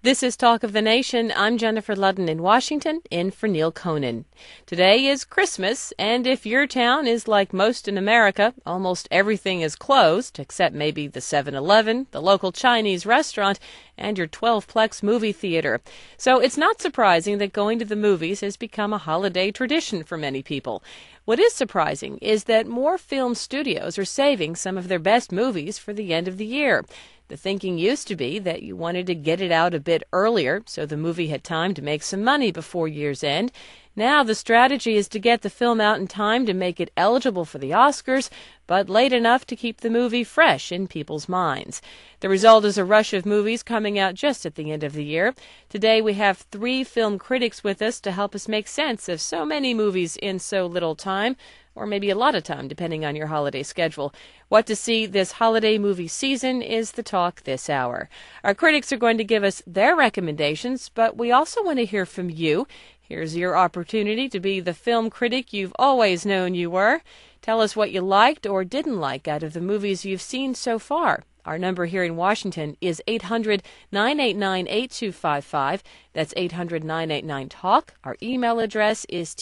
This is Talk of the Nation. I'm Jennifer Ludden in Washington, in for Neil Conan. Today is Christmas, and if your town is like most in America, almost everything is closed, except maybe the 7-Eleven, the local Chinese restaurant, and your 12-plex movie theater. So it's not surprising that going to the movies has become a holiday tradition for many people. What is surprising is that more film studios are saving some of their best movies for the end of the year. The thinking used to be that you wanted to get it out a bit earlier so the movie had time to make some money before year's end. Now the strategy is to get the film out in time to make it eligible for the Oscars, but late enough to keep the movie fresh in people's minds. The result is a rush of movies coming out just at the end of the year. Today we have 3 film critics with us to help us make sense of so many movies in so little time, or maybe a lot of time, depending on your holiday schedule. What to see this holiday movie season is the talk this hour. Our critics are going to give us their recommendations, but we also want to hear from you. Here's your opportunity to be the film critic you've always known you were. Tell us what you liked or didn't like out of the movies you've seen so far. Our number here in Washington is 800-989-8255. That's 800-989-TALK. Our email address is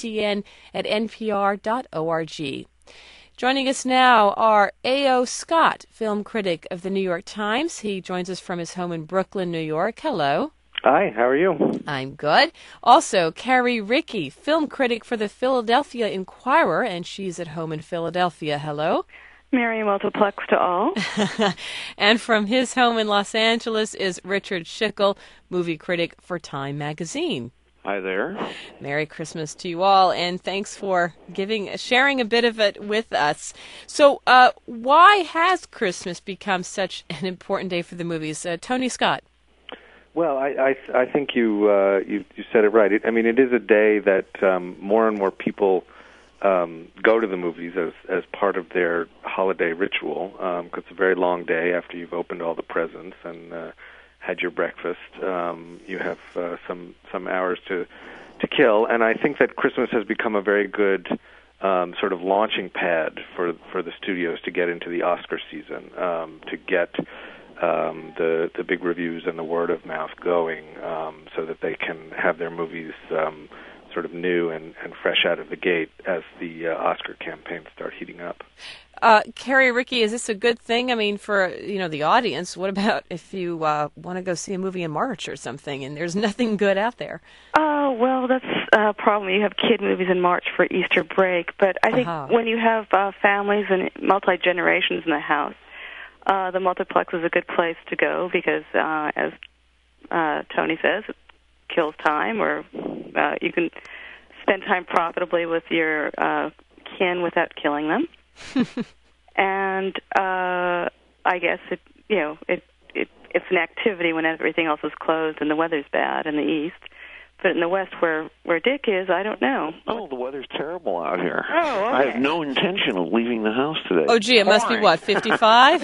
totn@npr.org. Joining us now are A.O. Scott, film critic of the New York Times. He joins us from his home in Brooklyn, New York. Hello. Hi, how are you? I'm good. Also, Carrie Rickey, film critic for the Philadelphia Inquirer, and she's at home in Philadelphia. Hello. Merry multiplex to all. And from his home in Los Angeles is Richard Schickel, movie critic for Time magazine. Hi there. Merry Christmas to you all, and thanks for sharing a bit of it with us. So, why has Christmas become such an important day for the movies? Tony Scott. Well, I think you said it right. It is a day that more and more people go to the movies as part of their holiday ritual, because it's a very long day after you've opened all the presents and had your breakfast. You have some hours to kill, and I think that Christmas has become a very good sort of launching pad for the studios to get into the Oscar season, to get the big reviews and the word of mouth going, so that they can have their movies sort of new and fresh out of the gate as the Oscar campaigns start heating up. Carrie Rickey, is this a good thing? I mean, for the audience, what about if you want to go see a movie in March or something and there's nothing good out there? Well, that's a problem. You have kid movies in March for Easter break, but I think when you have families and multi-generations in the house, the multiplex is a good place to go because, as Tony says, it kills time, or you can spend time profitably with your kin without killing them. And I guess it's an activity when everything else is closed and the weather's bad in the east. But in the west, where Dick is, I don't know. Oh, the weather's terrible out here. Oh, okay. I have no intention of leaving the house today. Oh, gee, it must be, 55?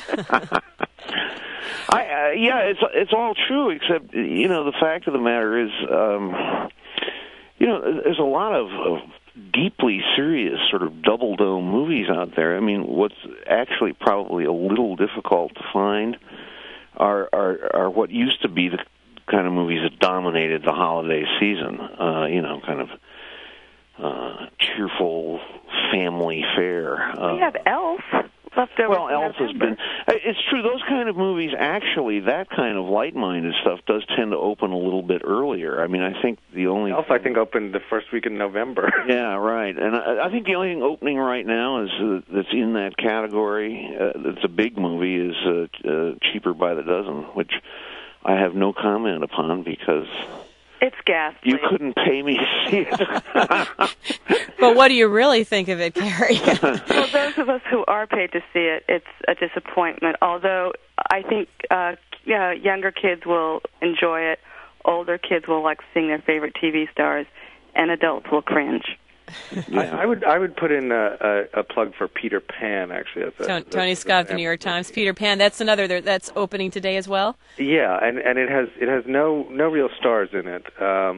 Yeah, it's all true, except, the fact of the matter is, there's a lot of deeply serious sort of double-dome movies out there. I mean, what's actually probably a little difficult to find are what used to be the kind of movies that dominated the holiday season, kind of cheerful family fare. We have Elf left over. Well, Elf has been... It's true, those kind of movies, actually, that kind of light-minded stuff does tend to open a little bit earlier. I mean, I think the only... Elf, I think, opened the first week in November. Yeah, right. And I think the only thing opening right now is that's in that category, that's a big movie, is Cheaper by the Dozen, which I have no comment upon because... It's ghastly. You couldn't pay me to see it. But what do you really think of it, Carrie? Well, those of us who are paid to see it, it's a disappointment. Although I think younger kids will enjoy it, older kids will like seeing their favorite TV stars, and adults will cringe. Yeah. I would put in a plug for Peter Pan, actually. Tony Scott, the New York Times. Peter Pan, that's another that's opening today as well. Yeah, and it has no real stars in it.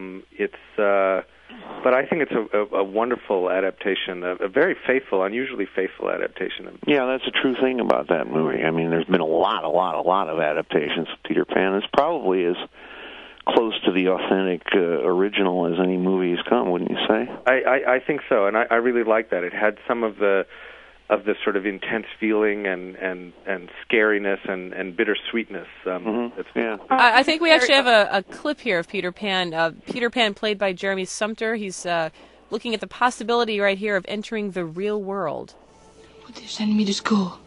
But I think it's a wonderful adaptation, a very faithful, unusually faithful adaptation. Yeah, that's a true thing about that movie. I mean, there's been a lot of adaptations of Peter Pan. It's probably as close to the authentic original as any movie has come, wouldn't you say? I think so, and I really like that. It had some of the sort of intense feeling and scariness and bittersweetness. I think we actually have a clip here of Peter Pan. Peter Pan, played by Jeremy Sumpter. He's looking at the possibility right here of entering the real world. But they're sending me to school.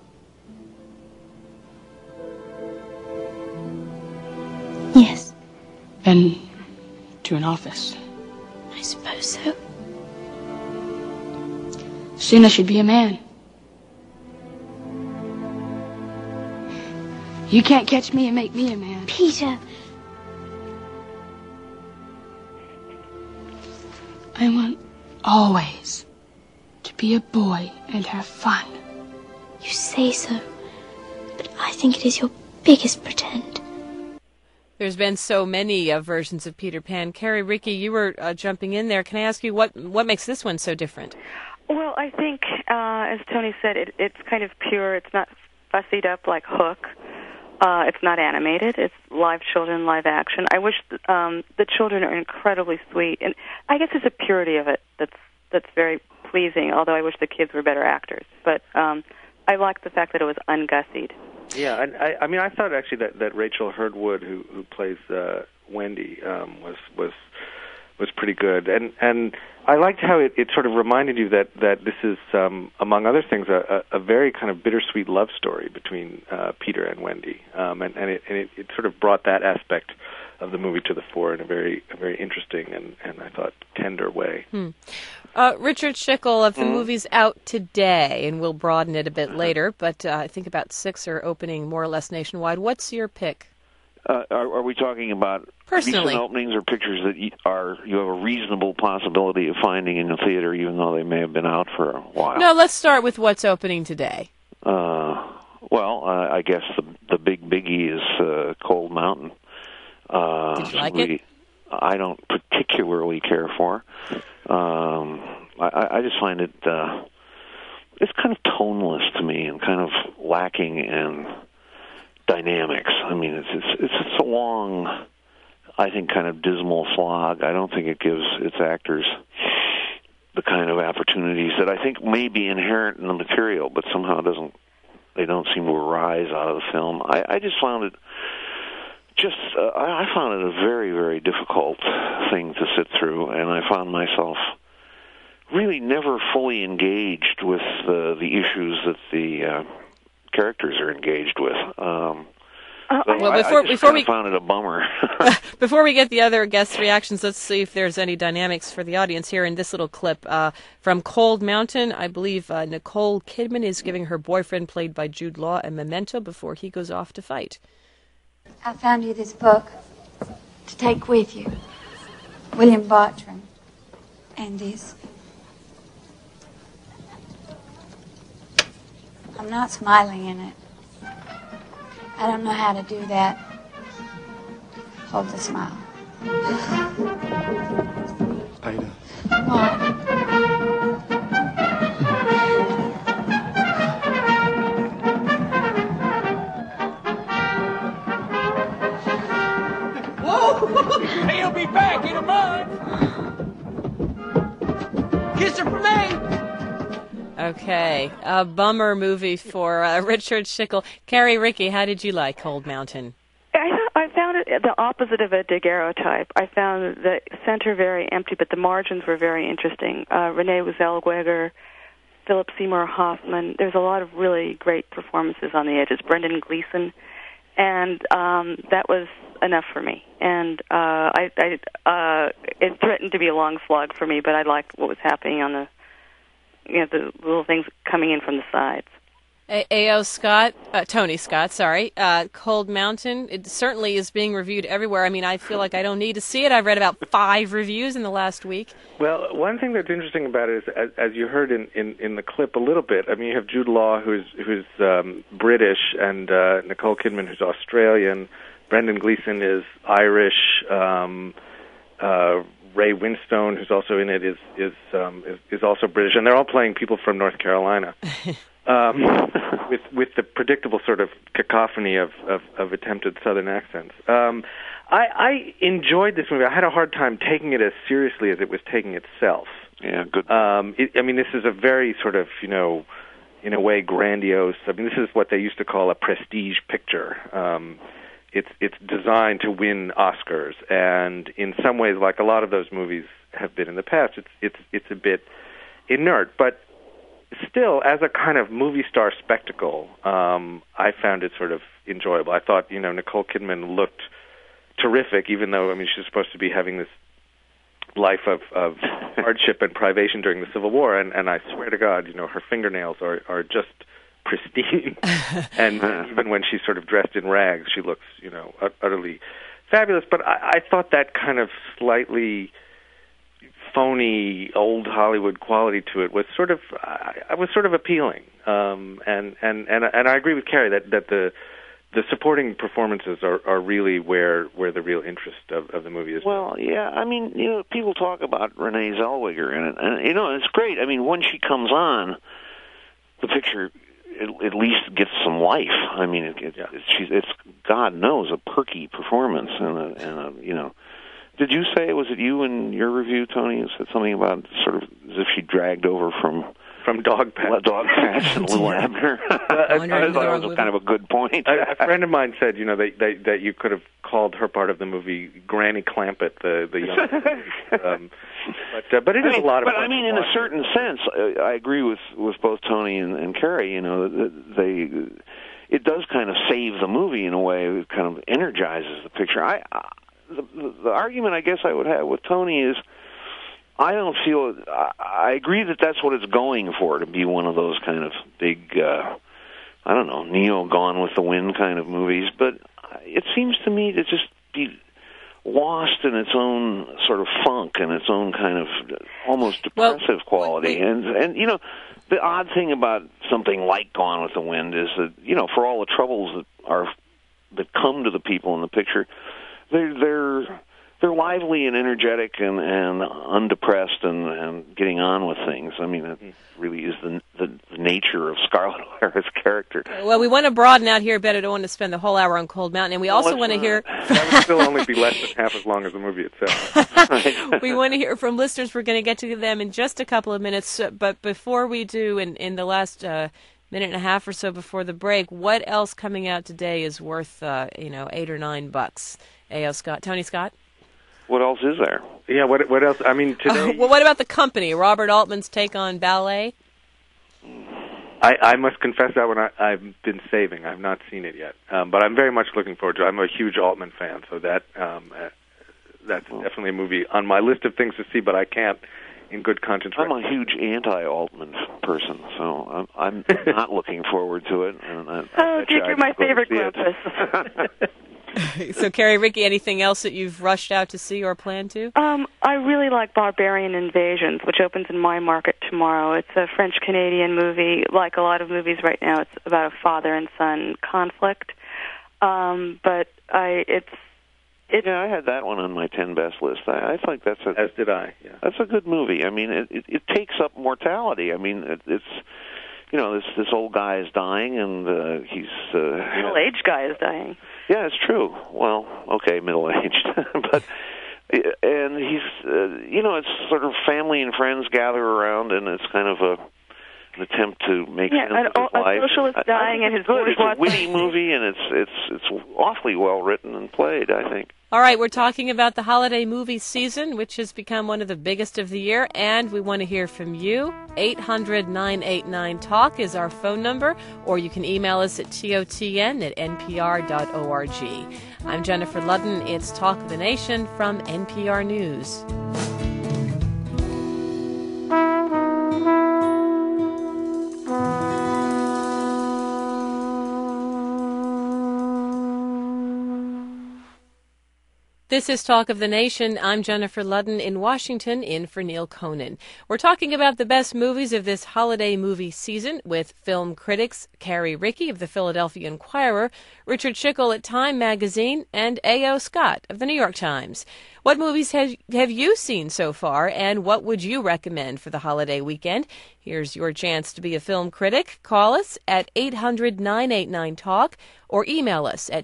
Yes. Then to an office. I suppose so. Soon I should be a man. You can't catch me and make me a man. Peter. I want always to be a boy and have fun. You say so, but I think it is your biggest pretend. There's been so many versions of Peter Pan. Carrie, Ricky, you were jumping in there. Can I ask you what makes this one so different? Well, I think, as Tony said, it's kind of pure. It's not fussied up like Hook. It's not animated. It's live children, live action. I wish the children are incredibly sweet, and I guess it's a purity of it that's very pleasing. Although I wish the kids were better actors, but I like the fact that it was ungussied. Yeah, and I mean, I thought actually that Rachel Hurd-Wood, who plays Wendy, was pretty good, and I liked how it sort of reminded you that this is, among other things, a very kind of bittersweet love story between Peter and Wendy, and it sort of brought that aspect of the movie to the fore in a very interesting and I thought tender way. Richard Schickel, of the movies out today, and we'll broaden it a bit later, but I think about 6 are opening more or less nationwide. What's your pick? Are we talking about personally recent openings or pictures that you have a reasonable possibility of finding in the theater, even though they may have been out for a while? No, let's start with what's opening today. I guess the big biggie is Cold Mountain. Did you like it? I don't particularly care for. I just find it it's kind of toneless to me and kind of lacking in dynamics. I mean, it's a long, I think, kind of dismal slog. I don't think it gives its actors the kind of opportunities that I think may be inherent in the material, but somehow they don't seem to arise out of the film. I just found it I found it a very, very difficult thing to sit through, and I found myself really never fully engaged with the issues that the characters are engaged with. Before we found it a bummer. Before we get the other guest reactions, let's see if there's any dynamics for the audience here in this little clip from Cold Mountain. I believe Nicole Kidman is giving her boyfriend, played by Jude Law, a memento before he goes off to fight. I found you this book to take with you. William Bartram. And this. I'm not smiling in it. I don't know how to do that. Hold the smile. Ida. What? He'll be back in a month. Kiss her for me. Okay, a bummer movie for Richard Schickel. Carrie, Ricky, how did you like Cold Mountain? I found it the opposite of a daguerreotype. I found the center very empty, but the margins were very interesting. Renee Zellweger, Philip Seymour Hoffman. There's a lot of really great performances on the edges. Brendan Gleeson, and that was enough for me. And it threatened to be a long slog for me, but I liked what was happening on the little things coming in from the sides. Tony Scott, sorry. Cold Mountain, it certainly is being reviewed everywhere. I mean, I feel like I don't need to see it. I've read about 5 reviews in the last week. Well, one thing that's interesting about it is, as you heard in the clip a little bit, I mean, you have Jude Law, who's British, and Nicole Kidman, who's Australian. Brendan Gleeson is Irish. Ray Winstone, who's also in it, is also British, and they're all playing people from North Carolina. With the predictable sort of cacophony of attempted Southern accents. I enjoyed this movie. I had a hard time taking it as seriously as it was taking itself. Yeah, good. This is a very sort of, in a way, grandiose. I mean, this is what they used to call a prestige picture. It's designed to win Oscars, and in some ways, like a lot of those movies have been in the past, it's a bit inert. But still, as a kind of movie star spectacle, I found it sort of enjoyable. I thought, Nicole Kidman looked terrific, even though, she's supposed to be having this life of hardship and privation during the Civil War, and I swear to God, her fingernails are just pristine, and even when she's sort of dressed in rags, she looks, utterly fabulous. But I thought that kind of slightly phony old Hollywood quality to it was sort of appealing, and I agree with Carrie that the supporting performances are really where the real interest of the movie is. Well, yeah, people talk about Renee Zellweger in it, and it's great. When she comes on, the picture at least gets some life. It's God knows a perky performance, and Did you say, was it you in your review, Tony, who said something about sort of as if she dragged over from Dogpatch. Dogpatch and Little Abner. I thought it was kind of a good point. A friend of mine said, that you could have called her part of the movie Granny Clampett, the young. But it is a lot of. But in a certain sense, I agree with both Tony and Carrie. It does kind of save the movie in a way. It kind of energizes the picture. The argument I guess I would have with Tony is, I don't feel. I agree that that's what it's going for, to be one of those kind of big, Neo Gone with the Wind kind of movies. But it seems to me to just be lost in its own sort of funk and its own kind of almost depressive quality. And the odd thing about something like Gone with the Wind is that, for all the troubles that come to the people in the picture, they're lively and energetic and undepressed and getting on with things. It really is the nature of Scarlett O'Hara's character. Well, we want to broaden out here a bit. I don't want to spend the whole hour on Cold Mountain, and we also want to hear. That would still only be less than half as long as the movie itself. We want to hear from listeners. We're going to get to them in just a couple of minutes, but before we do, in the last minute and a half or so before the break, what else coming out today is worth $8 or $9? A.O. Scott, Tony Scott. What else is there? Yeah, what else? Today. Well, what about The Company? Robert Altman's take on ballet. I must confess that one I've been saving. I've not seen it yet, but I'm very much looking forward to it. I'm a huge Altman fan, so that's definitely a movie on my list of things to see. But I can't, in good conscience. I'm a huge anti-Altman person, so I'm not looking forward to it. And you're my favorite Krampus. So, Carrie, Ricky, anything else that you've rushed out to see or plan to? I really like Barbarian Invasions, which opens in my market tomorrow. It's a French-Canadian movie. Like a lot of movies right now, it's about a father and son conflict. But I had that one on my 10 best list. I think that's as did I. Yeah. That's a good movie. It takes up mortality. It's. This old guy is dying, and he's middle-aged guy is dying. Yeah, it's true. Well, okay, middle-aged, but and he's it's sort of family and friends gather around, and it's kind of an attempt to make sense of his life. A socialist dying, and his It's a witty movie, and it's awfully well written and played, I think. All right, we're talking about the holiday movie season, which has become one of the biggest of the year, and we want to hear from you. 800-989-TALK is our phone number, or you can email us at totn@npr.org. I'm Jennifer Ludden. It's Talk of the Nation from NPR News. This is Talk of the Nation. I'm Jennifer Ludden in Washington, in for Neil Conan. We're talking about the best movies of this holiday movie season with film critics Carrie Rickey of the Philadelphia Inquirer, Richard Schickel at Time Magazine, and A.O. Scott of the New York Times. What movies have you seen so far, and what would you recommend for the holiday weekend? Here's your chance to be a film critic. Call us at 800-989-TALK or email us at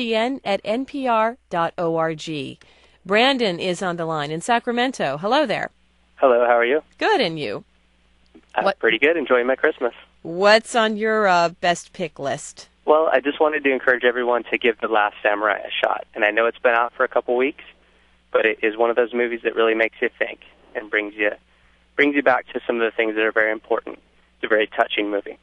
totn@npr.org. Brandon is on the line in Sacramento. Hello there. Hello, how are you? Good, and you? Pretty good. Enjoying my Christmas. What's on your best pick list? Well, I just wanted to encourage everyone to give The Last Samurai a shot. And I know it's been out for a couple weeks, but it is one of those movies that really makes you think and brings you back to some of the things that are very important. It's a very touching movie.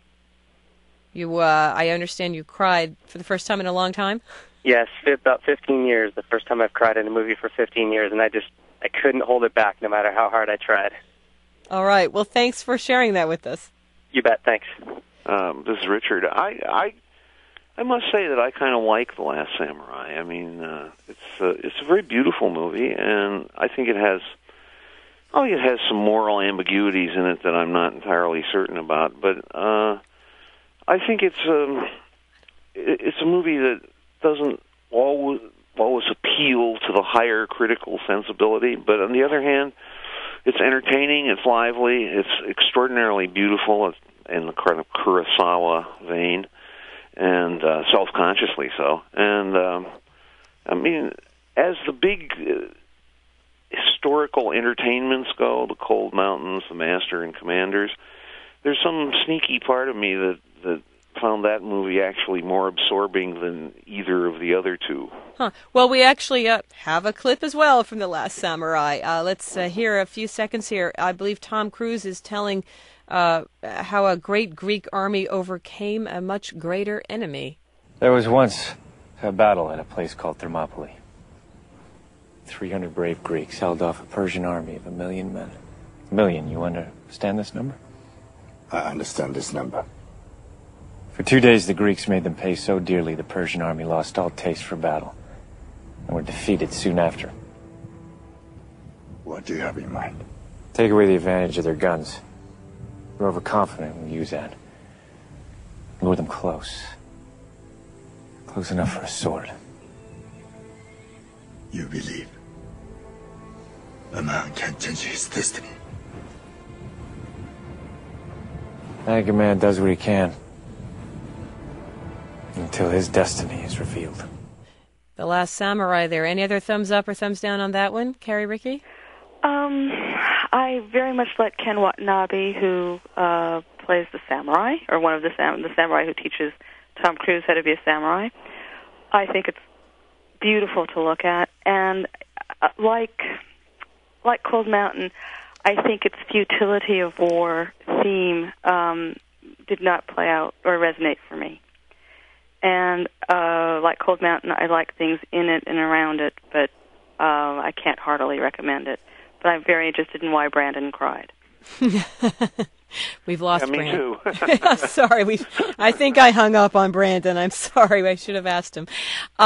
I understand you cried for the first time in a long time? Yes, about 15 years. The first time I've cried in a movie for 15 years, and I couldn't hold it back no matter how hard I tried. All right. Well, thanks for sharing that with us. You bet. Thanks. This is Richard. I must say that I kind of like The Last Samurai. I mean, it's a very beautiful movie, and I think it has some moral ambiguities in it that I'm not entirely certain about. But I think it's a movie that doesn't always appeal to the higher critical sensibility, but on the other hand, it's entertaining, it's lively, it's extraordinarily beautiful, it's in the kind of Kurosawa vein, and self-consciously so. And, I mean, as the big historical entertainments go, The Cold Mountains, The Master and Commanders, there's some sneaky part of me that found that movie actually more absorbing than either of the other two. Huh. Well, we actually have a clip as well from The Last Samurai. Let's hear a few seconds here. I believe Tom Cruise is telling how a great Greek army overcame a much greater enemy. There was once a battle at a place called Thermopylae. 300 brave Greeks held off a Persian army of 1 million men. 1 million, you understand this number? I understand this number. For 2 days, the Greeks made them pay so dearly the Persian army lost all taste for battle and were defeated soon after. What do you have in mind? Take away the advantage of their guns. They're overconfident when we use that. Lure them close. Close enough for a sword. You believe a man can change his destiny? I think a man does what he can until his destiny is revealed. The Last Samurai there. Any other thumbs up or thumbs down on that one, Carrie, Ricky? I very much like Ken Watanabe, who plays the samurai, or one of the samurai who teaches Tom Cruise how to be a samurai. I think it's beautiful to look at, and like Cold Mountain, I think its futility of war theme did not play out or resonate for me. And like Cold Mountain, I like things in it and around it, but I can't heartily recommend it. But I'm very interested in why Brandon cried. We've lost me Brandon. too. Sorry, I think I hung up on Brandon. I'm sorry. I should have asked him.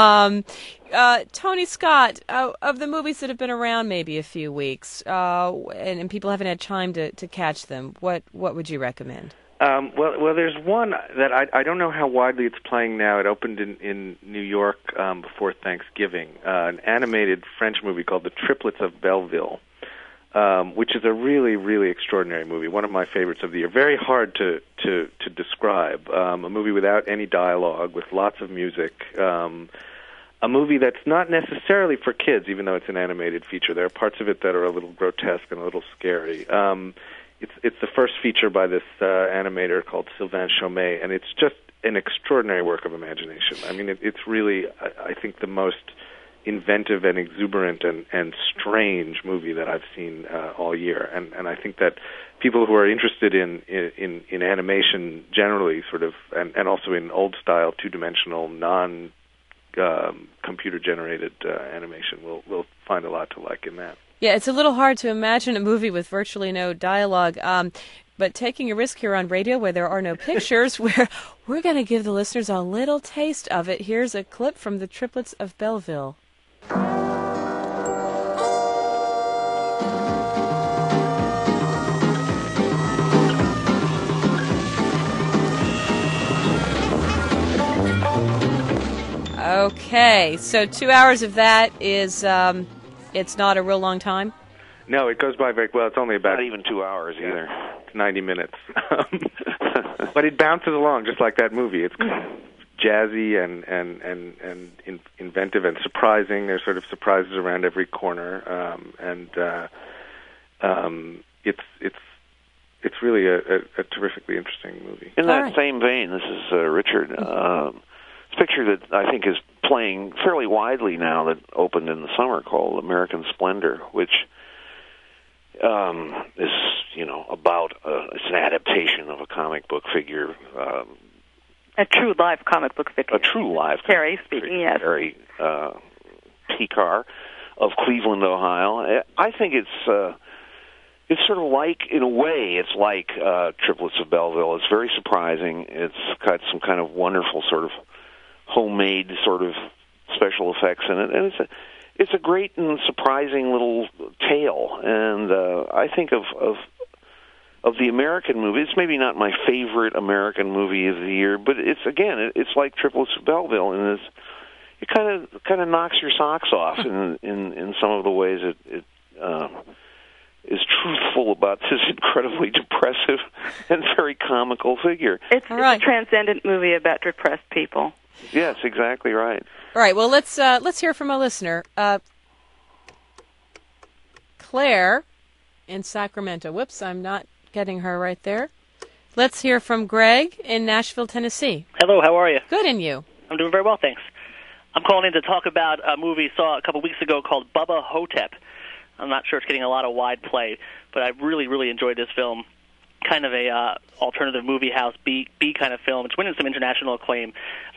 Tony Scott, of the movies that have been around maybe a few weeks, and people haven't had time to catch them, what would you recommend? Well, there's one that I don't know how widely it's playing now. It opened in New York before Thanksgiving, an animated French movie called The Triplets of Belleville, which is a really, really extraordinary movie, one of my favorites of the year. Very hard to describe. A movie without any dialogue, with lots of music. A movie that's not necessarily for kids, even though it's an animated feature. There are parts of it that are a little grotesque and a little scary. It's the first feature by this animator called Sylvain Chomet, and it's just an extraordinary work of imagination. I mean, it's really, I think, the most inventive and exuberant and strange movie that I've seen all year. And I think that people who are interested in animation generally, sort of, and also in old-style, two-dimensional, non-computer-generated animation will find a lot to like in that. Yeah, it's a little hard to imagine a movie with virtually no dialogue, but taking a risk here on radio where there are no pictures, we're going to give the listeners a little taste of it. Here's a clip from The Triplets of Belleville. Okay, so 2 hours of that is... it's not a real long time? No, it goes by very well. It's only about... Not even 2 hours either. It's 90 minutes. But it bounces along just like that movie. It's jazzy and inventive and surprising. There's sort of surprises around every corner, and it's really a terrifically interesting movie. In that same vein, this is Richard. It's a picture that I think is playing fairly widely now that opened in the summer called American Splendor, which is, about it's an adaptation of a comic book figure. A true live comic book figure. A true live Carrie speaking, yes. Carrie Pekar of Cleveland, Ohio. I think it's sort of like, in a way, it's like Triplets of Belleville. It's very surprising. It's got some kind of wonderful sort of homemade sort of special effects in it, and it's a great and surprising little tale. And I think of the American movie, it's maybe not my favorite American movie of the year, but it's like Triplets of Belleville, and it kind of knocks your socks off in some of the ways it is truthful about this incredibly depressive and very comical figure. It's a transcendent movie about depressed people. Yes, exactly right. All right, well, let's hear from a listener. Claire in Sacramento. Whoops, I'm not getting her right there. Let's hear from Greg in Nashville, Tennessee. Hello, how are you? Good, and you? I'm doing very well, thanks. I'm calling in to talk about a movie I saw a couple weeks ago called Bubba Hotep. I'm not sure it's getting a lot of wide play, but I really, really enjoyed this film. Kind of a alternative movie house B kind of film. It's winning some international acclaim.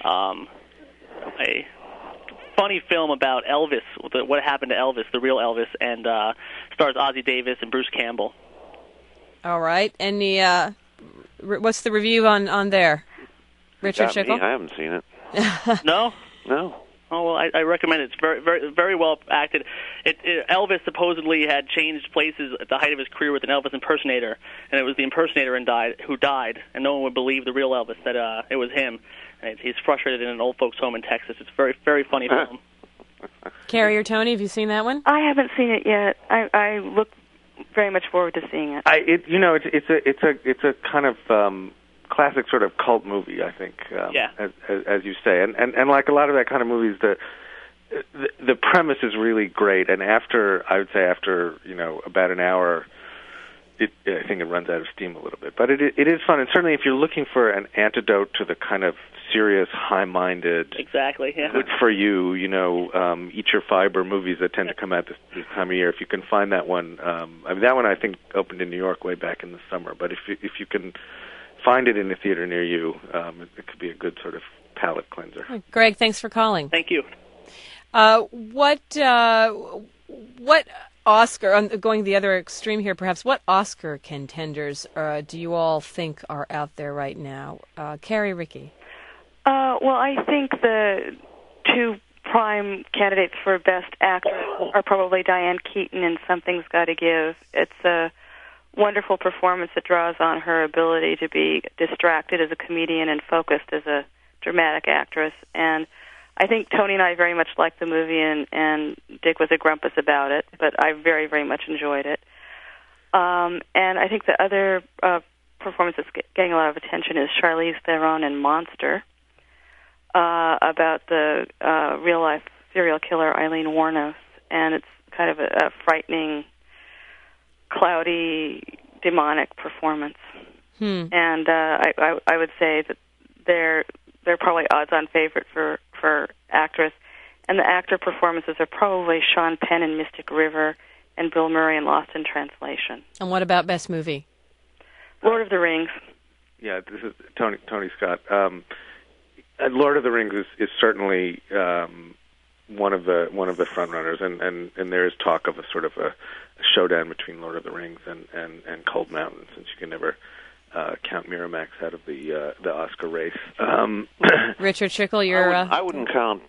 A funny film about Elvis, what happened to Elvis, the real Elvis, and stars Ossie Davis and Bruce Campbell. All right. And what's the review on there? Richard Schickel? I haven't seen it. No? No. Oh, well, I recommend it. It's very, very, very well acted. Elvis supposedly had changed places at the height of his career with an Elvis impersonator, and it was the impersonator who died, and no one would believe the real Elvis, that it was him. And he's frustrated in an old folks' home in Texas. It's a very, very funny film. Carrie or Tony, have you seen that one? I haven't seen it yet. I look very much forward to seeing it. It's a kind of classic sort of cult movie, I think, as you say, and like a lot of that kind of movies, the premise is really great, and after about an hour, I think it runs out of steam a little bit. But it is fun, and certainly if you're looking for an antidote to the kind of serious, high-minded, exactly, yeah, good for you, eat your fiber movies that tend to come out this time of year. If you can find that one, that one I think opened in New York way back in the summer. But if you can find it in a theater near you, it could be a good sort of palate cleanser. Greg, thanks for calling. Thank you. What Oscar, going the other extreme here perhaps, what Oscar contenders do you all think are out there right now? Carrie, Ricky? Well, I think the two prime candidates for Best Actress are probably Diane Keaton in Something's Gotta Give. It's a wonderful performance that draws on her ability to be distracted as a comedian and focused as a dramatic actress. And I think Tony and I very much liked the movie, and Dick was a grumpus about it, but I very, very much enjoyed it. And I think the other performance that's getting a lot of attention is Charlize Theron in Monster, about the real-life serial killer Eileen Wuornos, and it's kind of a frightening, cloudy, demonic performance. And I would say that they're probably odds-on favorite for actress, and the actor performances are probably Sean Penn in Mystic River and Bill Murray in Lost in Translation. And what about Best Movie? Lord of the Rings. Yeah, this is Tony Scott. Lord of the Rings is certainly one of the front runners, and there is talk of a sort of a showdown between Lord of the Rings and Cold Mountain, since you can never count Miramax out of the Oscar race. Richard Schickel, you're. I wouldn't count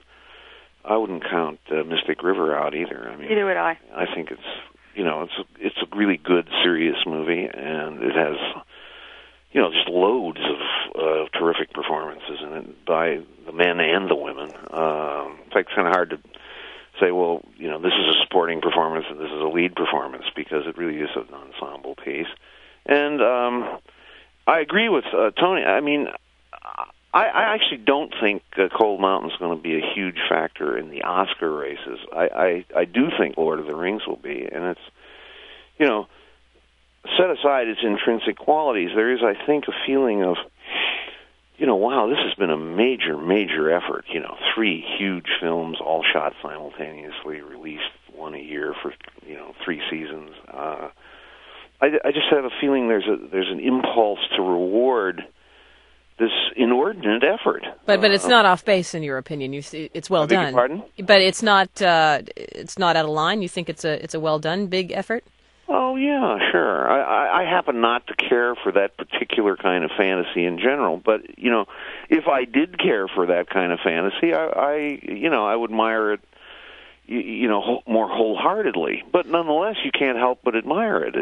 Mystic River out either. I mean, neither would I. I think it's a really good, serious movie, and it has just loads of terrific performances in it by the men and the women. In fact, it's kind of hard to say, well, this is a supporting performance and this is a lead performance, because it really is an ensemble piece. And I agree with Tony. I mean, I actually don't think Cold Mountain's going to be a huge factor in the Oscar races. I do think Lord of the Rings will be, and it's, you know, set aside its intrinsic qualities, there is, I think, a feeling of, you know, wow, this has been a major, major effort. You know, 3 huge films, all shot simultaneously, released one a year for, you know, 3 seasons. I just have a feeling there's an impulse to reward this inordinate effort. But it's not off base in your opinion. You see, it's well done. Pardon? But it's not out of line. You think it's a well done big effort? Oh yeah, sure. I happen not to care for that particular kind of fantasy in general, but you know, if I did care for that kind of fantasy, I would admire it, you know, more wholeheartedly. But nonetheless, you can't help but admire it.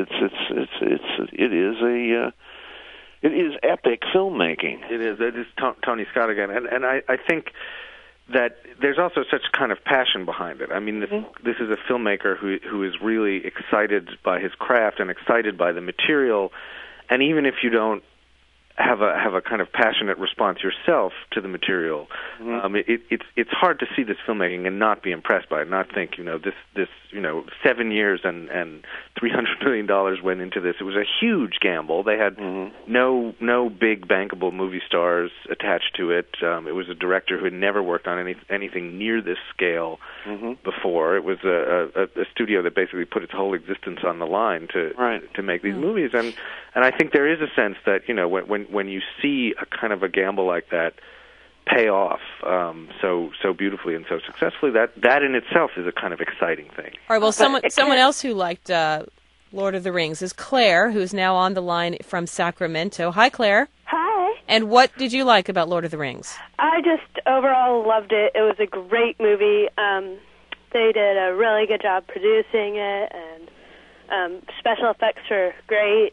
It is epic filmmaking. It is Tony Scott again, and I think that there's also such kind of passion behind it. I mean, this is a filmmaker who is really excited by his craft and excited by the material, and even if you don't have a kind of passionate response yourself to the material, it's hard to see this filmmaking and not be impressed by it, not think, you know, this 7 years and $300 million went into this. It was a huge gamble. They had no big bankable movie stars attached to it. It was a director who had never worked on anything near this scale before. It was a studio that basically put its whole existence on the line to make these movies, and I think there is a sense that, you know, when you see a kind of a gamble like that pay off so beautifully and so successfully, that in itself is a kind of exciting thing. All right. Well, someone else who liked Lord of the Rings is Claire, who's now on the line from Sacramento. Hi, Claire. Hi. And what did you like about Lord of the Rings? I just overall loved it. It was a great movie. They did a really good job producing it, and special effects were great.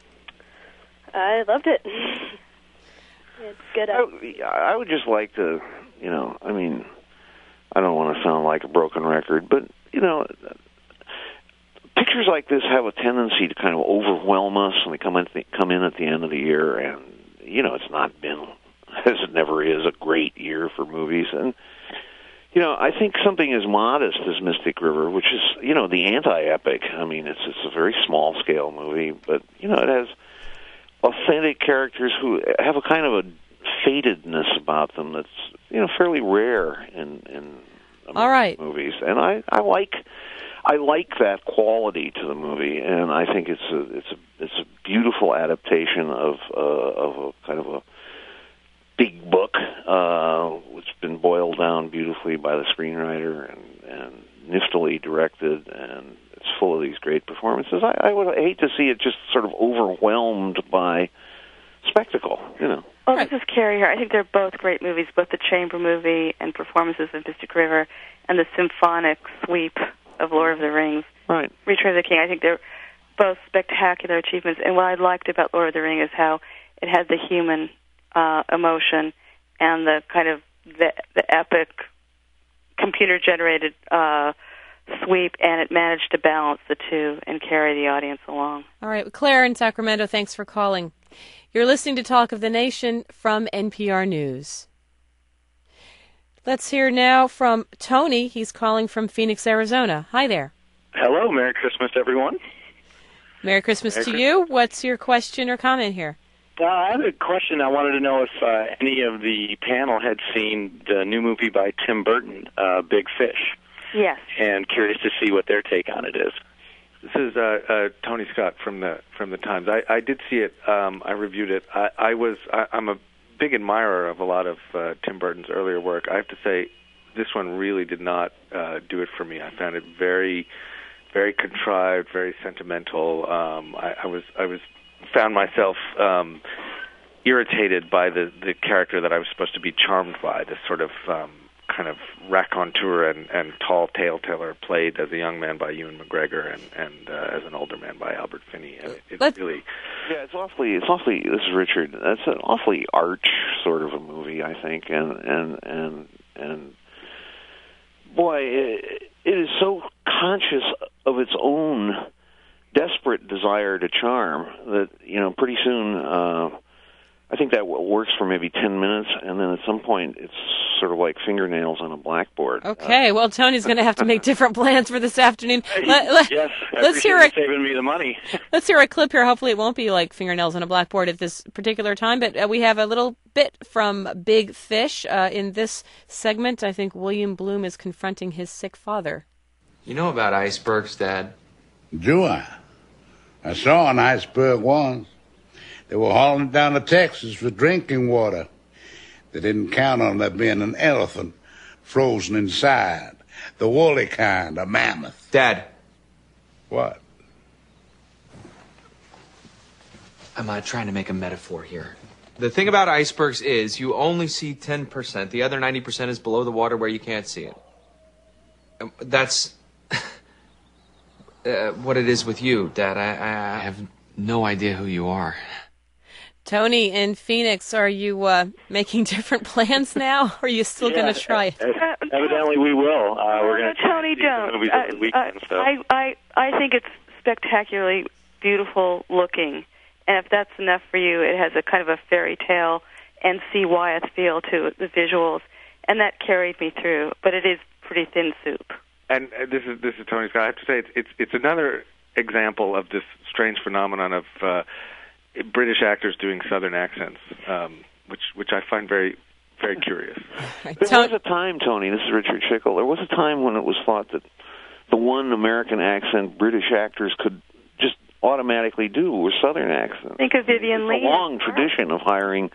I loved it. It's good. I would just like to, you know, I mean, I don't want to sound like a broken record, but, you know, pictures like this have a tendency to kind of overwhelm us, and they come in at the end of the year, and, you know, it's not been, as it never is, a great year for movies. And, you know, I think something as modest as Mystic River, which is, you know, the anti-epic. I mean, it's a very small-scale movie, but, you know, it has authentic characters who have a kind of a fatedness about them that's, you know, fairly rare in movies. And I like that quality to the movie, and I think it's a beautiful adaptation of a kind of a big book, which has been boiled down beautifully by the screenwriter and niftily directed, and it's full of these great performances. I would hate to see it just sort of overwhelmed by spectacle, you know. Well, this is Carrie here. I think they're both great movies, both the chamber movie and performances of Mystic River and the symphonic sweep of Lord of the Rings. Right. Return of the King. I think they're both spectacular achievements. And what I liked about Lord of the Rings is how it had the human emotion and the kind of the epic computer-generated sweep, and it managed to balance the two and carry the audience along. All right. Claire in Sacramento, thanks for calling. You're listening to Talk of the Nation from NPR News. Let's hear now from Tony. He's calling from Phoenix, Arizona. Hi there. Hello. Merry Christmas, everyone. Merry Christmas to you. What's your question or comment here? I have a question. I wanted to know if any of the panel had seen the new movie by Tim Burton, Big Fish. Yes. And curious to see what their take on it is. This is Tony Scott from the Times. I did see it. I reviewed it. I'm a big admirer of a lot of Tim Burton's earlier work. I have to say, this one really did not do it for me. I found it very, very contrived, very sentimental. I found myself irritated by the character that I was supposed to be charmed by. This sort of kind of raconteur and tall tale-teller played as a young man by Ewan McGregor and as an older man by Albert Finney. And it's really... Yeah, it's awfully, this is Richard, that's an awfully arch sort of a movie, I think, and boy, it is so conscious of its own desperate desire to charm that, you know, pretty soon, I I think that works for maybe 10 minutes, and then at some point it's sort of like fingernails on a blackboard. Okay, well, Tony's going to have to make different plans for this afternoon. Yes, let's hear it. Saving me the money. Let's hear a clip here. Hopefully it won't be like fingernails on a blackboard at this particular time, but we have a little bit from Big Fish. In this segment, I think William Bloom is confronting his sick father. You know about icebergs, Dad? Do I? I saw an iceberg once. They were hauling down to Texas for drinking water. They didn't count on there being an elephant frozen inside. The woolly kind, a mammoth. Dad. What? I'm not trying to make a metaphor here. The thing about icebergs is you only see 10%. The other 90% is below the water where you can't see it. That's what it is with you, Dad. I have no idea who you are. Tony in Phoenix, are you making different plans now, or are you still going to try it? Evidently, we will. We're going to Tony, don't. Movies over the weekend, so. I think it's spectacularly beautiful looking, and if that's enough for you, it has a kind of a fairy tale N.C. Wyeth feel to it, the visuals, and that carried me through. But it is pretty thin soup. And this is Tony Scott. I have to say it's another example of this strange phenomenon of British actors doing Southern accents, which I find very, very curious. There was a time, Tony, this is Richard Schickel, there was a time when it was thought that the one American accent British actors could just automatically do was Southern accents. Think of Vivian Lee. A long tradition of hiring,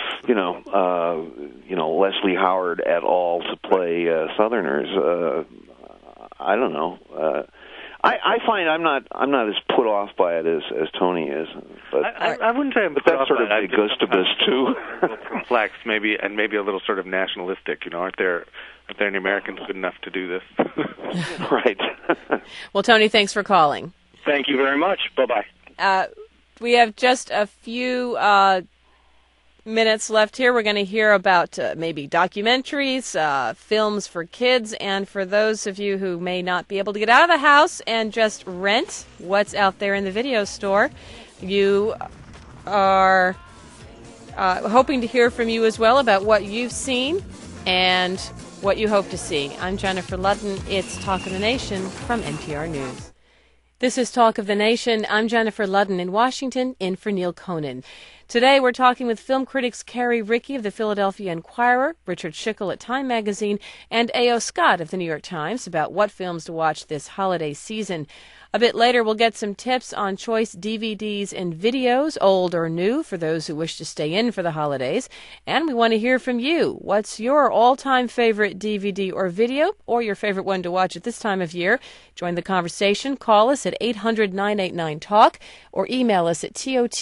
Leslie Howard et al. To play Southerners. I don't know. I find I'm not as put off by it as Tony is, but I wouldn't say I'm put that's off sort of by it. Gustibus too. A little complex, maybe a little sort of nationalistic. Aren't there any Americans good enough to do this? Right. Well, Tony, thanks for calling. Thank you very much. Bye-bye. We have just a few minutes left here. We're going to hear about maybe documentaries, films for kids, and for those of you who may not be able to get out of the house and just rent what's out there in the video store. You are hoping to hear from you as well about what you've seen and what you hope to see. I'm Jennifer Ludden. It's Talk of the Nation from NPR News. This is Talk of the Nation. I'm Jennifer Ludden in Washington, in for Neil Conan. Today we're talking with film critics Carrie Rickey of the Philadelphia Inquirer, Richard Schickel at Time Magazine, and A.O. Scott of the New York Times about what films to watch this holiday season. A bit later, we'll get some tips on choice DVDs and videos, old or new, for those who wish to stay in for the holidays. And we want to hear from you. What's your all-time favorite DVD or video, or your favorite one to watch at this time of year? Join the conversation. Call us at 800-989-TALK or email us at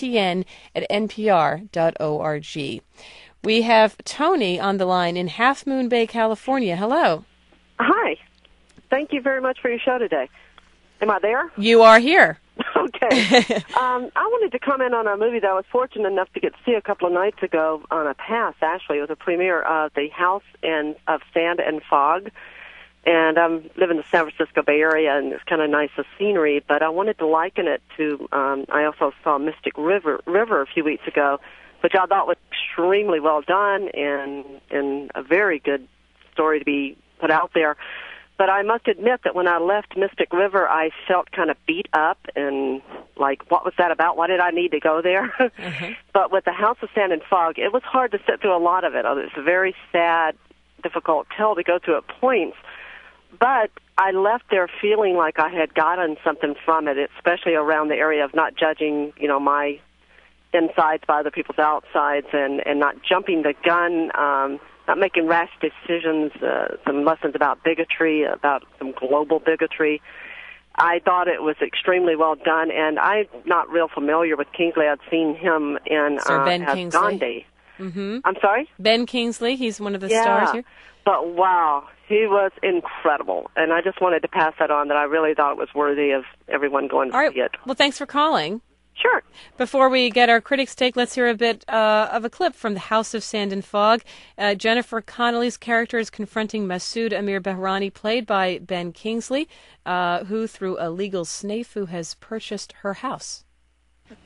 totn@npr.org. We have Tony on the line in Half Moon Bay, California. Hello. Hi. Thank you very much for your show today. Am I there? You are here. Okay. I wanted to comment on a movie that I was fortunate enough to get to see a couple of nights ago on a pass, actually. It was a premiere of The House of Sand and Fog. And I live in the San Francisco Bay Area, and it's kind of nice, the scenery. But I wanted to liken it to, I also saw Mystic River a few weeks ago, which I thought was extremely well done and a very good story to be put out there. But I must admit that when I left Mystic River, I felt kind of beat up and like, what was that about? Why did I need to go there? Mm-hmm. But with The House of Sand and Fog, it was hard to sit through a lot of it. It's a very sad, difficult tale to go through at points. But I left there feeling like I had gotten something from it, especially around the area of not judging, my insides by other people's outsides and not jumping the gun, not making rash decisions, some lessons about bigotry, about some global bigotry. I thought it was extremely well done, and I'm not real familiar with Kingsley. I'd seen him in Sir Ben as Kingsley. Gandhi. Mm-hmm. I'm sorry? Ben Kingsley, he's one of the stars here. But wow, he was incredible, and I just wanted to pass that on, that I really thought it was worthy of everyone going to see it. Well, thanks for calling. Sure. Before we get our critics' take, let's hear a bit of a clip from The House of Sand and Fog. Jennifer Connelly's character is confronting Masood Amir Behrani, played by Ben Kingsley, who, through a legal snafu, has purchased her house.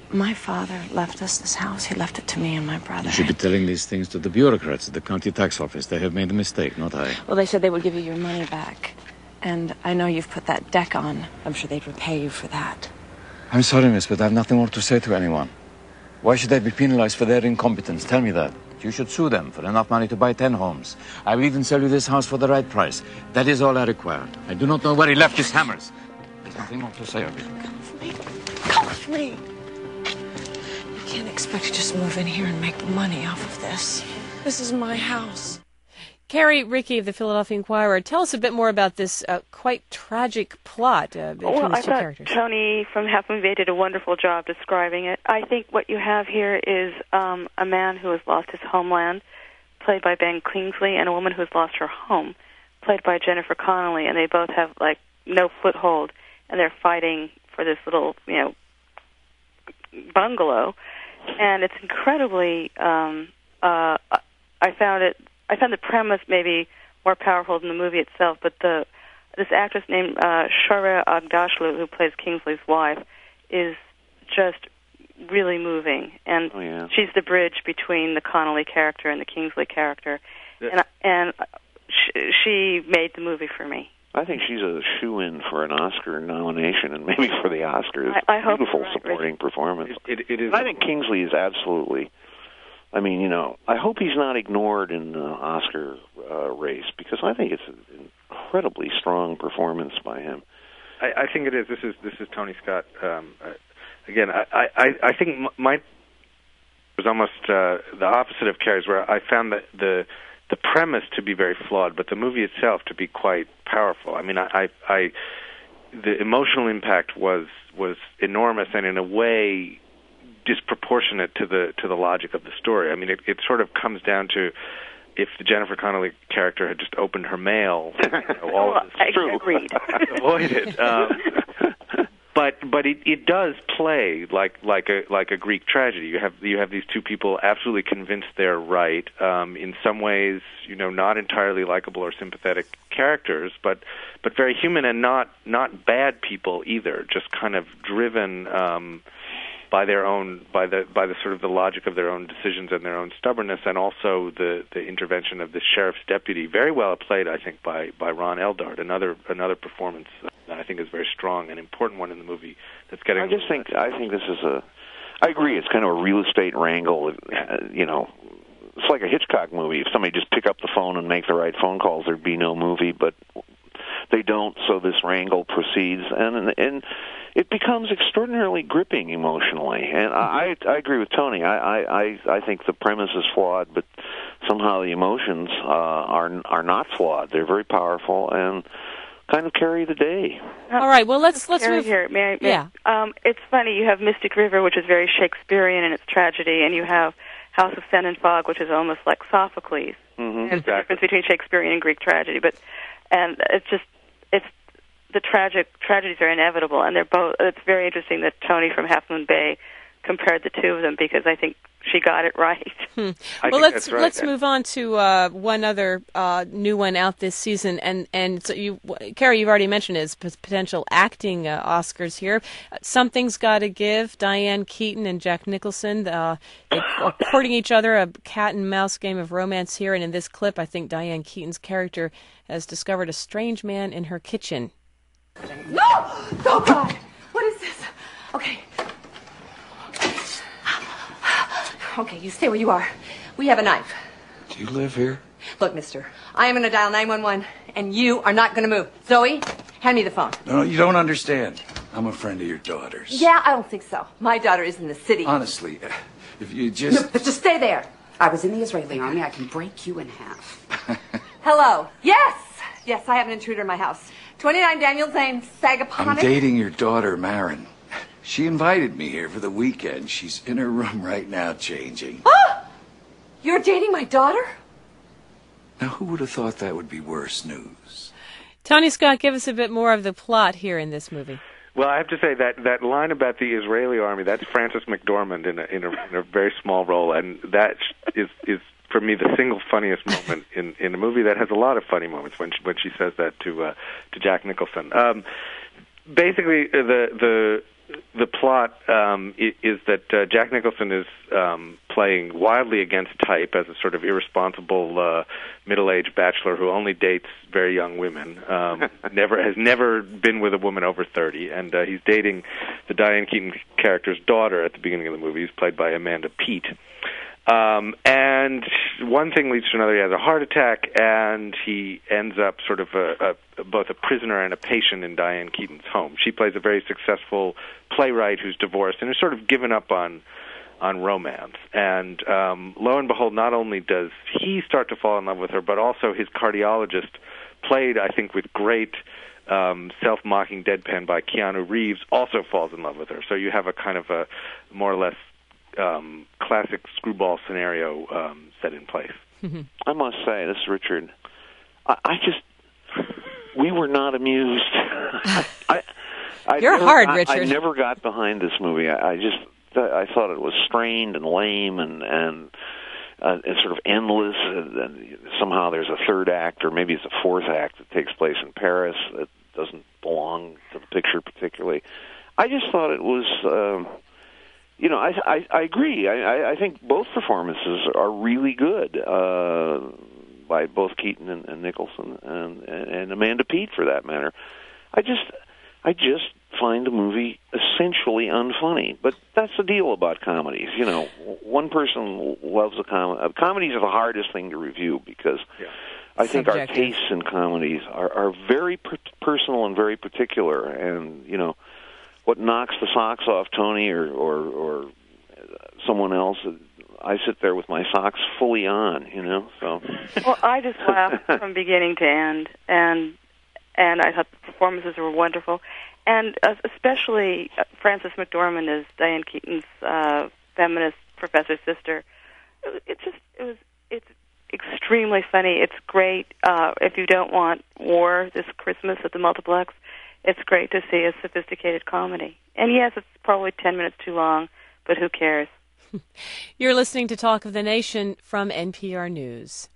My father left us this house. He left it to me and my brother. You should be telling these things to the bureaucrats at the county tax office. They have made a mistake, not I. Well, they said they would give you your money back. And I know you've put that deck on. I'm sure they'd repay you for that. I'm sorry, miss, but I have nothing more to say to anyone. Why should I be penalized for their incompetence? Tell me that. You should sue them for enough money to buy 10 homes. I will even sell you this house for the right price. That is all I require. I do not know where he left his hammers. There's nothing more to say of it. Come with me. Come with me. You can't expect to just move in here and make money off of this. This is my house. Carrie Rickey of the Philadelphia Inquirer, tell us a bit more about this quite tragic plot between these two characters. Tony from Half Moon Bay did a wonderful job describing it. I think what you have here is a man who has lost his homeland, played by Ben Kingsley, and a woman who has lost her home, played by Jennifer Connelly, and they both have like no foothold, and they're fighting for this little, bungalow, and it's incredibly. I found the premise maybe more powerful than the movie itself, but this actress named Shohreh Aghdashloo, who plays Kingsley's wife, is just really moving, and she's the bridge between the Connelly character and the Kingsley character, and she made the movie for me. I think she's a shoo-in for an Oscar nomination, and maybe for the Oscars. I hope beautiful right, supporting performance. It is. I think Kingsley is absolutely. I mean, I hope he's not ignored in the Oscar race, because I think it's an incredibly strong performance by him. I think it is. This is Tony Scott. Again, I think mine was almost the opposite of Carrie's, where I found that the premise to be very flawed, but the movie itself to be quite powerful. I mean, the emotional impact was enormous, and in a way disproportionate to the logic of the story. I mean, it sort of comes down to if the Jennifer Connelly character had just opened her mail, all of this agreed. avoided. But it does play like a Greek tragedy. You have these two people absolutely convinced they're right. In some ways, not entirely likable or sympathetic characters, but very human and not bad people either. Just kind of driven by the sort of the logic of their own decisions and their own stubbornness, and also the intervention of the sheriff's deputy, very well played, I think, by Ron Eldard. Another performance that I think is very strong, an important one in the movie. That's getting. I think this is I agree. It's kind of a real estate wrangle. It's like a Hitchcock movie. If somebody just pick up the phone and make the right phone calls, there'd be no movie. But they don't, so this wrangle proceeds, and it becomes extraordinarily gripping emotionally. And I agree with Tony. I think the premise is flawed, but somehow the emotions are not flawed. They're very powerful and kind of carry the day. All right. Well, let's move here. It's funny. You have Mystic River, which is very Shakespearean in its tragedy, and you have House of Sand and Fog, which is almost like Sophocles. Mm-hmm. There's the difference between Shakespearean and Greek tragedy, and it's the tragedies are inevitable, and they're both. It's very interesting that Tony from Half Moon Bay compared the two of them, because I think she got it right. Well, let's move on to one other new one out this season, and so Carrie, you've already mentioned his potential acting Oscars here. Something's Got to Give. Diane Keaton and Jack Nicholson they are courting each other, a cat and mouse game of romance here. And in this clip, I think Diane Keaton's character has discovered a strange man in her kitchen. No! Oh, God! What is this? Okay. Okay, you stay where you are. We have a knife. Do you live here? Look, mister, I am going to dial 911, and you are not going to move. Zoe, hand me the phone. No, you don't understand. I'm a friend of your daughter's. Yeah, I don't think so. My daughter is in the city. Honestly, if you just... No, just stay there. I was in the Israeli army. I can break you in half. Hello. Yes! Yes, I have an intruder in my house. 29 Daniels Lane, Sagaponack. I'm dating your daughter, Marin. She invited me here for the weekend. She's in her room right now changing. Ah! You're dating my daughter? Now, who would have thought that would be worse news? Tony Scott, give us a bit more of the plot here in this movie. Well, I have to say that line about the Israeli army, that's Frances McDormand in a very small role, and that is for me the single funniest moment in a movie that has a lot of funny moments when she says that to Jack Nicholson. basically, the plot is that Jack Nicholson is playing wildly against type as a sort of irresponsible middle-aged bachelor who only dates very young women. Has never been with a woman over 30, and he's dating the Diane Keaton character's daughter at the beginning of the movie, who's played by Amanda Peet. And one thing leads to another. He has a heart attack, and he ends up sort of both a prisoner and a patient in Diane Keaton's home. She plays a very successful playwright who's divorced and has sort of given up on romance. And lo and behold, not only does he start to fall in love with her, but also his cardiologist, played, I think, with great self-mocking deadpan by Keanu Reeves, also falls in love with her. So you have a kind of a more or less classic screwball scenario set in place. I must say, this is Richard. We were not amused. You're hard, Richard. I never got behind this movie. I thought it was strained and lame and sort of endless. And somehow there's a third act, or maybe it's a fourth act that takes place in Paris that doesn't belong to the picture particularly. I just thought it was. I agree. I think both performances are really good by both Keaton and Nicholson and Amanda Peet, for that matter. I just find the movie essentially unfunny. But that's the deal about comedies. You know, one person loves a comedy. Comedies are the hardest thing to review because I think our tastes in comedies are very personal and very particular. And, you know, what knocks the socks off Tony or someone else, I sit there with my socks fully on, you know. So. Well, I just laughed from beginning to end, and I thought the performances were wonderful, and especially Frances McDormand as Diane Keaton's feminist professor's sister. It's extremely funny. It's great if you don't want war this Christmas at the multiplex. It's great to see a sophisticated comedy. And yes, it's probably 10 minutes too long, but who cares? You're listening to Talk of the Nation from NPR News.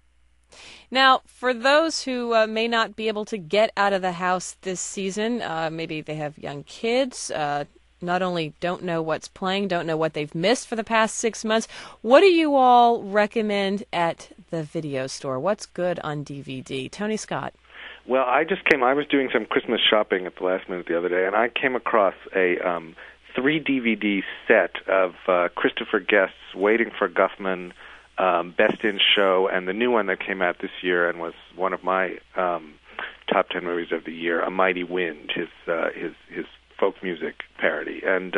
Now, for those who may not be able to get out of the house this season, maybe they have young kids, not only don't know what's playing, don't know what they've missed for the past 6 months, what do you all recommend at the video store? What's good on DVD? Tony Scott. Well, I was doing some Christmas shopping at the last minute the other day, and I came across a 3-DVD set of Christopher Guest's Waiting for Guffman, Best in Show, and the new one that came out this year and was one of my top 10 movies of the year, A Mighty Wind, his folk music parody. And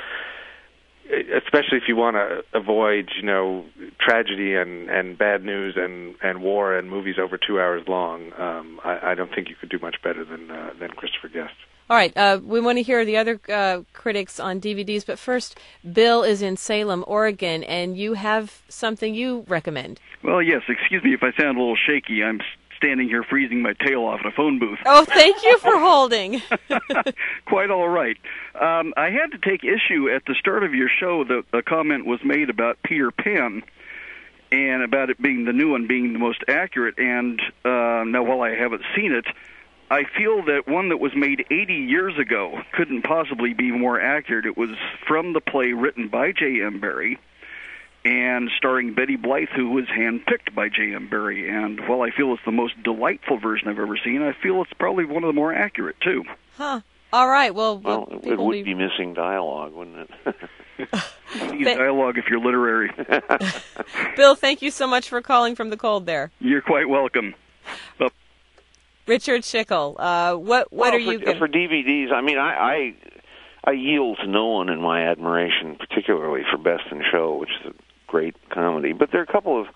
especially if you want to avoid, you know, tragedy and bad news and war and movies over 2 hours long, I don't think you could do much better than Christopher Guest. All right, we want to hear the other critics on DVDs, but first, Bill is in Salem, Oregon, and you have something you recommend. Well, yes, excuse me if I sound a little shaky. I'm standing here freezing my tail off in a phone booth. Oh, thank you for holding. Quite all right. I had to take issue at the start of your show that a comment was made about Peter Pan and about it being the new one being the most accurate. And now, while I haven't seen it, I feel that one that was made 80 years ago couldn't possibly be more accurate. It was from the play written by J.M. Barrie and starring Betty Blythe, who was handpicked by J.M. Barrie. And while I feel it's the most delightful version I've ever seen, I feel it's probably one of the more accurate, too. Huh. All right. Well, it would be missing dialogue, wouldn't it? You need dialogue if you're literary. Bill, thank you so much for calling from the cold there. You're quite welcome. Richard Schickel, what are you going for DVDs? I mean, I yield to no one in my admiration, particularly for Best in Show, which is a great comedy. But there are a couple of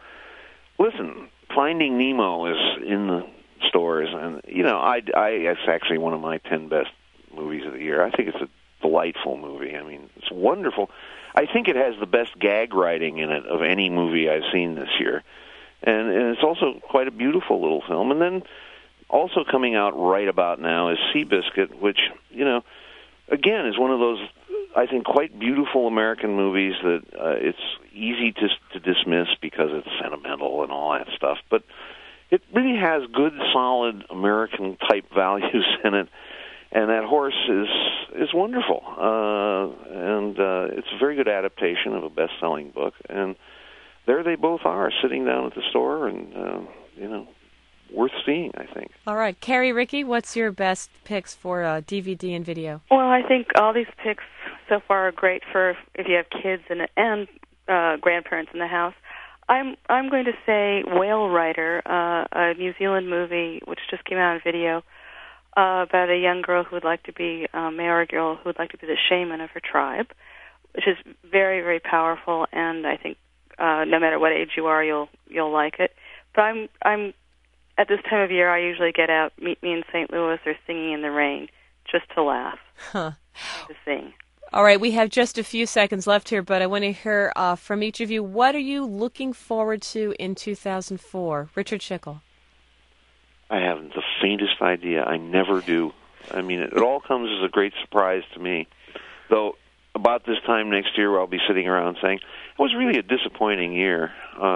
Finding Nemo is in the stores, and you know, it's actually one of my 10 best movies of the year. I think it's a delightful movie. I mean, it's wonderful. I think it has the best gag writing in it of any movie I've seen this year, and it's also quite a beautiful little film. And then also coming out right about now is Seabiscuit, which, you know, again is one of those, I think, quite beautiful American movies that it's easy to dismiss because it's sentimental and all that stuff. But it really has good, solid American-type values in it. And that horse is wonderful, and it's a very good adaptation of a best-selling book. And there they both are, sitting down at the store, and worth seeing, I think. All right, Carrie, Ricky, what's your best picks for DVD and video? Well, I think all these picks so far are great for if you have kids and grandparents in the house. I'm going to say Whale Rider, a New Zealand movie which just came out on video. About a young girl who would like to be a Maori girl who would like to be the shaman of her tribe, which is very, very powerful. And I think no matter what age you are, you'll like it. But I'm at this time of year, I usually get out, Meet Me in St. Louis, or Singing in the Rain, just to laugh, to sing. All right, we have just a few seconds left here, but I want to hear from each of you. What are you looking forward to in 2004? Richard Schickel. I haven't the faintest idea. I never do. I mean, it all comes as a great surprise to me. Though, about this time next year, I'll be sitting around saying, it was really a disappointing year.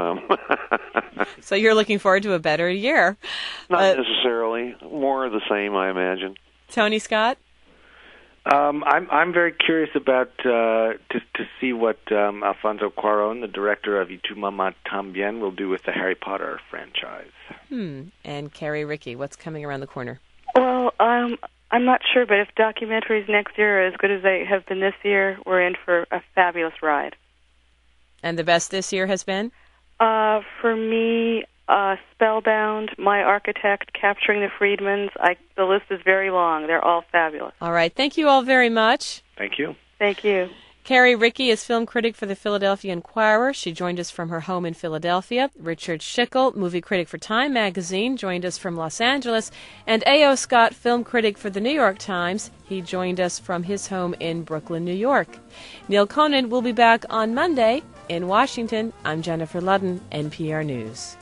So you're looking forward to a better year? Not necessarily. More of the same, I imagine. Tony Scott? I'm very curious about to see what Alfonso Cuarón, the director of Y Tu Mamá También, will do with the Harry Potter franchise. And Carrie, Ricky, what's coming around the corner? Well, I'm not sure, but if documentaries next year are as good as they have been this year, we're in for a fabulous ride. And the best this year has been? For me, Spellbound, My Architect, Capturing the Freedmans. The list is very long. They're all fabulous. All right. Thank you all very much. Thank you. Thank you. Carrie Ricky is film critic for the Philadelphia Inquirer. She joined us from her home in Philadelphia. Richard Schickel, movie critic for Time magazine, joined us from Los Angeles. And A.O. Scott, film critic for the New York Times. He joined us from his home in Brooklyn, New York. Neil Conan will be back on Monday in Washington. I'm Jennifer Ludden, NPR News.